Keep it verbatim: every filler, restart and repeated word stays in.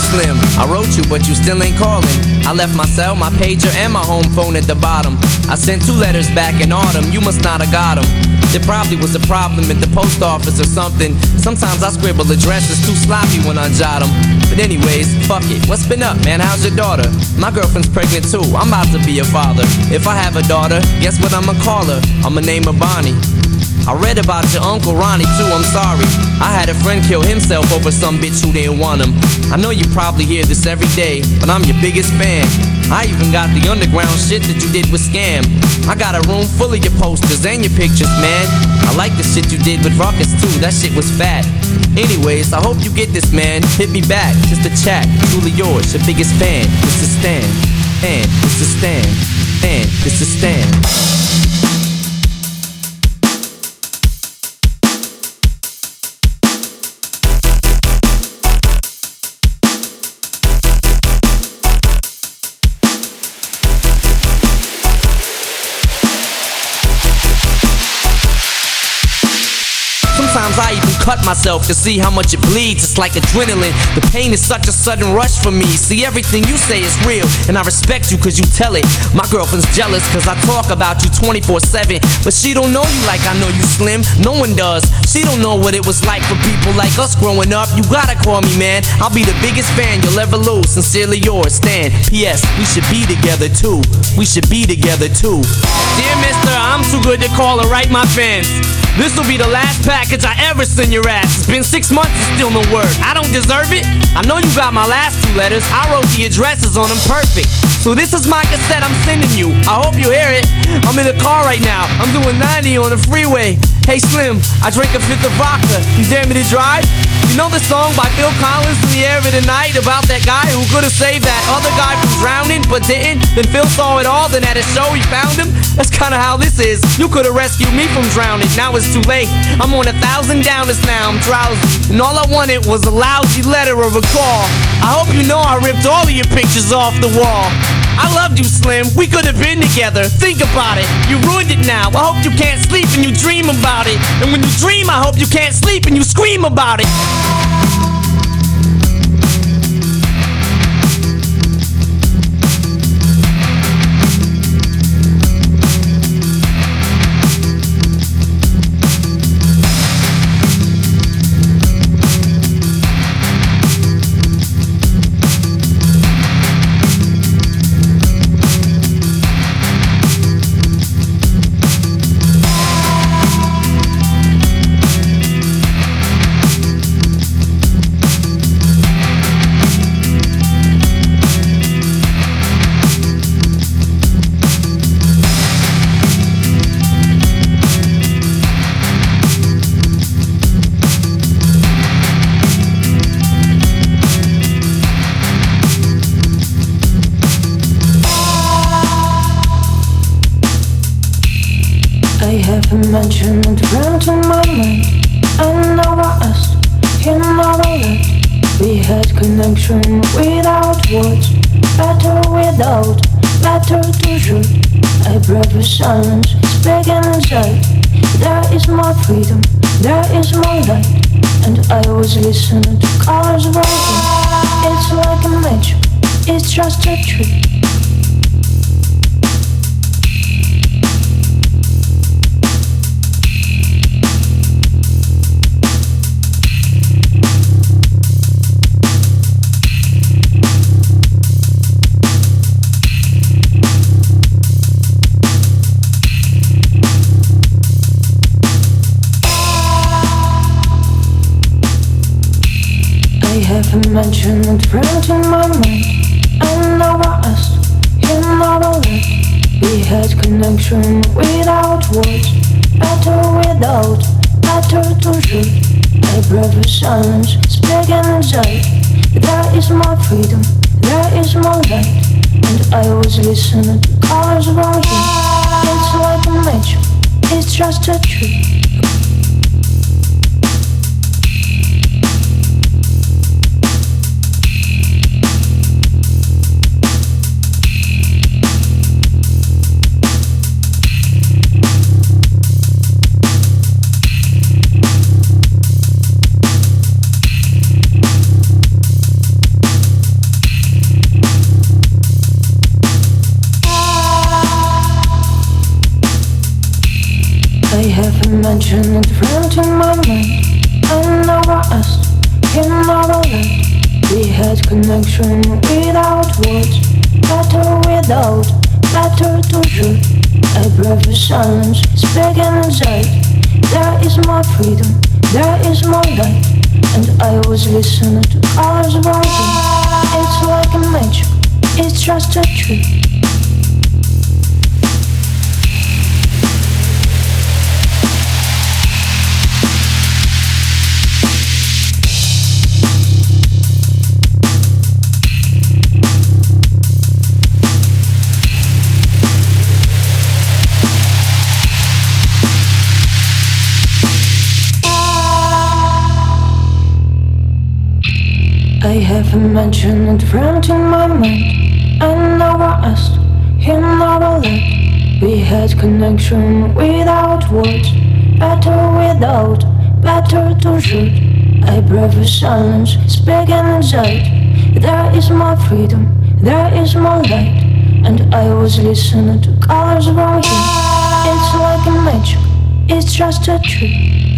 Slim? I wrote you, but you still ain't calling. I left my cell, my pager, and my home phone at the bottom. I sent two letters back in autumn, you must not have got them. There probably was a problem at the post office or something. Sometimes I scribble addresses too sloppy when I jot them. But anyways, fuck it, what's been up, man? How's your daughter? My girlfriend's pregnant too, I'm about to be a father. If I have a daughter, guess what I'ma call her? I'ma name her Bonnie. I read about your Uncle Ronnie too, I'm sorry. I had a friend kill himself over some bitch who didn't want him. I know you probably hear this every day, but I'm your biggest fan. I even got the underground shit that you did with Scam. I got a room full of your posters and your pictures, man. I like the shit you did with Ruckus too, that shit was fat. Anyways, I hope you get this, man. Hit me back, just a chat. Truly yours, your biggest fan. This is Stan, and this is Stan, and this is Stan. Sometimes I even cut myself to see how much it bleeds. It's like adrenaline. The pain is such a sudden rush for me. See, everything you say is real, and I respect you cause you tell it. My girlfriend's jealous cause I talk about you twenty-four seven, but she don't know you like I know you, Slim. No one does. She don't know what it was like for people like us growing up. You gotta call me, man. I'll be the biggest fan you'll ever lose. Sincerely yours, Stan. P S. We should be together too. We should be together too. Dear mister, I'm too good to call or write my fans. This'll be the last package I ever send your ass. It's been six months and still no word. I don't deserve it. I know you got my last two letters. I wrote the addresses on them perfect. So this is my cassette I'm sending you. I hope you hear it. I'm in the car right now. I'm doing ninety on the freeway. Hey Slim, I drank a fifth of vodka. You dare me to drive? You know the song by Phil Collins, In the Air of the Night, about that guy who could have saved that other guy from drowning but didn't? Then Phil saw it all, then at a show he found him? That's kinda how this is. You could have rescued me from drowning. Now it's too late. I'm on a thousand downers now, I'm drowsy, and all I wanted was a lousy letter of a call. I hope you know I ripped all of your pictures off the wall. I loved you, Slim. We could have been together. Think about it. You ruined it now. I hope you can't sleep and you dream about it. And when you dream, I hope you can't sleep and you scream about it. Mentioned around to my mind. I never asked, you never left. We had connection without words, better without, better to shoot. I prefer silence, speaking inside. There is my freedom, there is my light. And I was listening to colors rising. It's like a magic, it's just a trick. Mentioned around in my mind. I never asked, you never left. We had connection without words, better without, better to shoot. I prefer silence, speaking inside. There is my freedom, there is my light. And I was listening to colors rising. It's like a magic, it's just a trick. mention it friend in my mind. I never asked, he never left. We had connection without words, better without, better to shoot. I prefer silence, speaking inside. There is more freedom, there is more light. And I was listening to colors rising. It's like a magic, it's just a trick. I have imagined a friend in my mind. I never asked, he never left. We had connection without words, better without, better to shoot. I prefer silence, speaking inside. There is more freedom, there is more light. And I was listening to colors from here. It's like a magic, it's just a trick.